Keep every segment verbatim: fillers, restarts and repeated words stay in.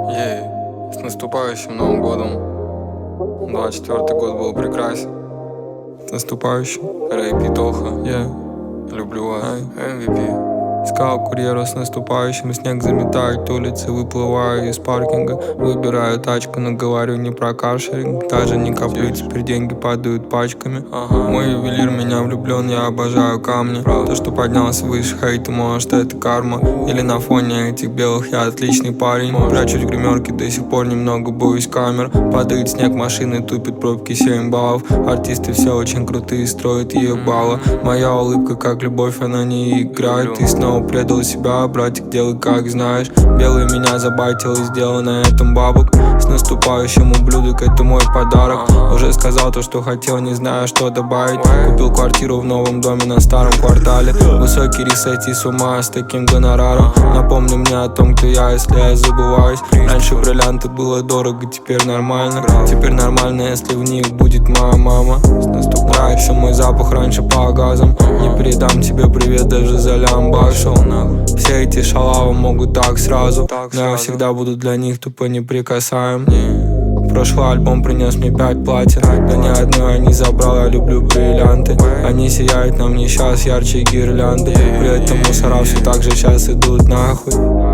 Ей, с наступающим Новым годом. двадцать четвёртый год был прекрасен. С наступающим. Рэйп и Тоха. Yeah. Люблю вас. эм ви пи. Сказал курьеру с наступающим. Снег заметает улицы, выплываю из паркинга. Выбираю тачку, но говорю не про каршеринг. Даже не коплю, теперь деньги падают пачками. Ага. Мой ювелир, меня влюблен, я обожаю камни. То, что поднялся выше хейта, может это карма. Или на фоне этих белых я отличный парень. Прячусь в гримерке, до сих пор немного боюсь камер. Падает снег, машины тупит, пробки семь баллов. Артисты все очень крутые, строят ебало. Моя улыбка как любовь, она не играет. Ты снова предал себя, братик, делай как знаешь. Белый меня забайтил и сделал на этом бабок. С наступающим, ублюдок, это мой подарок. Уже сказал то, что хотел, не знаю, что добавить. Купил квартиру в новом доме на старом квартале. Высокий риск, сойти с ума с таким гонораром. Напомни мне о том, кто я, если я забываюсь. Раньше бриллианты было дорого, теперь нормально. Теперь нормально, если в них будет моя мама. Нравится мой запах раньше по газам. Не передам тебе привет даже за лямбак. Все эти шалавы могут так сразу, но я всегда буду для них тупо неприкасаем. Прошлый альбом принес мне пять платьев, но ни одной я не забрал, я люблю бриллианты. Они сияют на мне сейчас ярче гирлянды. При этом мусора все так же сейчас идут нахуй.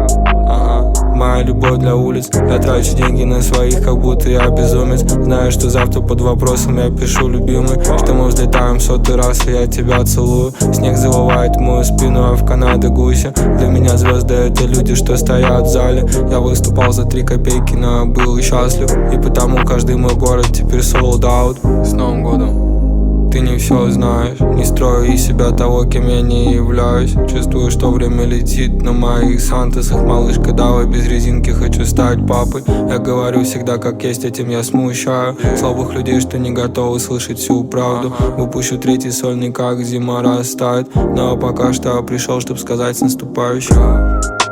Моя любовь для улиц. Я трачу деньги на своих, как будто я безумец. Знаю, что завтра под вопросом я пишу, любимый, что мы взлетаем в сотый раз, и я тебя целую. Снег завывает в мою спину, а в Канаде гуся. Для меня звезды — это люди, что стоят в зале. Я выступал за три копейки, но я был счастлив. И потому каждый мой город теперь sold out. С Новым годом! Ты не все знаешь, не строю из себя того, кем я не являюсь. Чувствую, что время летит на моих сантосах. Малышка, давай без резинки, хочу стать папой. Я говорю всегда как есть, этим я смущаю слабых людей, что не готовы слышать всю правду. Выпущу третий сольник, как зима растает. Но пока что я пришел, чтобы сказать с наступающим.